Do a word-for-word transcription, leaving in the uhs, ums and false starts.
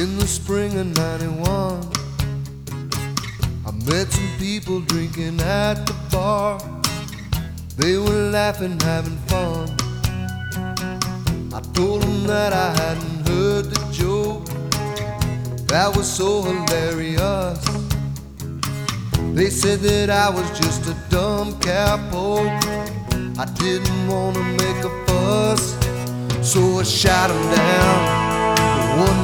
In the spring of ninety-one, I met some people drinking at the bar. They were laughing, having fun. I told them that I hadn't heard the joke that was so hilarious. They said that I was just a dumb cowpoke. I didn't want to make a fuss, so I shot them down. One